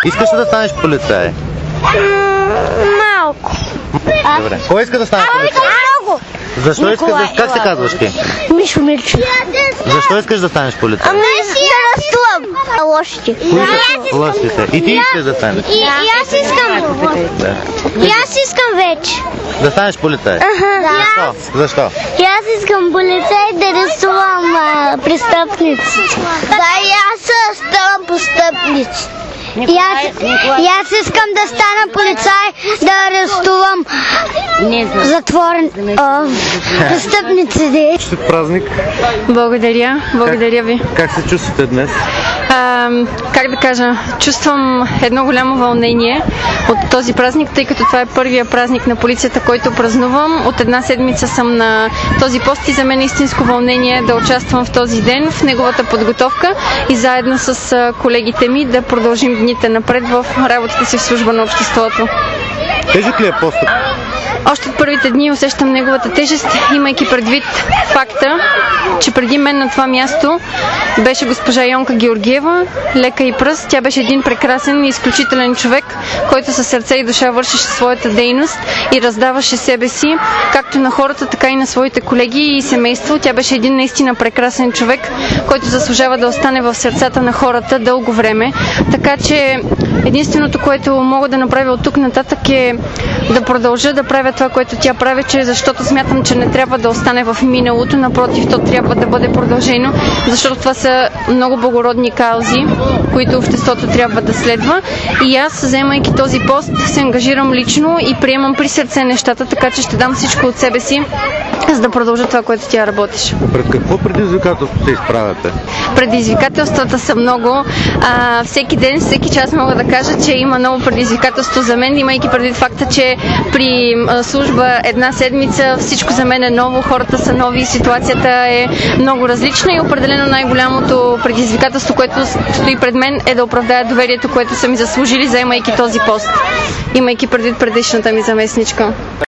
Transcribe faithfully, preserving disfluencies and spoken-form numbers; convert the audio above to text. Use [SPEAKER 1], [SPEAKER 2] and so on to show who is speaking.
[SPEAKER 1] Искаш ли да станеш полицай?
[SPEAKER 2] Малко.
[SPEAKER 1] Добре. Кой иска да стане полицай?
[SPEAKER 2] Много.
[SPEAKER 1] Защо искаш да... Как се казваш ти?
[SPEAKER 2] Мишо Милчев.
[SPEAKER 1] Защо искаш да станеш полицай?
[SPEAKER 2] Ами да разтувам лошите.
[SPEAKER 1] Кои са лошите? И ти искаш да станеш?
[SPEAKER 2] И, и аз искам.
[SPEAKER 1] Да.
[SPEAKER 2] И аз искам вече.
[SPEAKER 1] Да станеш полицай?
[SPEAKER 2] Ага.
[SPEAKER 1] Защо? Защо?
[SPEAKER 2] И аз искам полицай да арестувам а, престъпниците. Да, и аз ставам престъпници. И аз, и аз искам да стана полицай, да арестувам затворен а, престъпниците.
[SPEAKER 1] Честит празник.
[SPEAKER 3] Благодаря, благодаря ви.
[SPEAKER 1] Как се чувствате днес?
[SPEAKER 3] А, как да кажа, чувствам едно голямо вълнение от този празник, тъй като това е първия празник на полицията, който празнувам. От една седмица съм на този пост и за мен е истинско вълнение да участвам в този ден, в неговата подготовка и заедно с колегите ми да продължим дните напред в работата си в служба на обществото.
[SPEAKER 1] Тежък ли е постът?
[SPEAKER 3] Още от първите дни усещам неговата тежест, имайки предвид факта, че преди мен на това място беше госпожа Йонка Георгиева, лека и пръст. Тя беше един прекрасен и изключителен човек, който със сърце и душа вършеше своята дейност и раздаваше себе си, както на хората, така и на своите колеги и семейство. Тя беше един наистина прекрасен човек, който заслужава да остане в сърцата на хората дълго време. Така че единственото, което мога да направя от тук нататък е да продължа да правя това, което тя прави, че защото смятам, че не трябва да остане в миналото, напротив, то трябва да бъде продължено, защото това са много благородни каузи, които обществото трябва да следва. И аз, вземайки този пост, се ангажирам лично и приемам при сърце нещата, така че ще дам всичко от себе си, за да продължа това, което тя работеше.
[SPEAKER 1] Пред какво предизвикателство се изправяте?
[SPEAKER 3] Предизвикателствата са много. А, всеки ден, всеки час мога да кажа, че има ново предизвикателство за мен, имайки предвид факта, че при а, служба една седмица всичко за мен е ново, хората са нови, ситуацията е много различна и определено най-голямото предизвикателство, което стои пред мен, е да оправдая доверието, което са ми заслужили, заемайки този пост, имайки предвид предишната ми заместничка.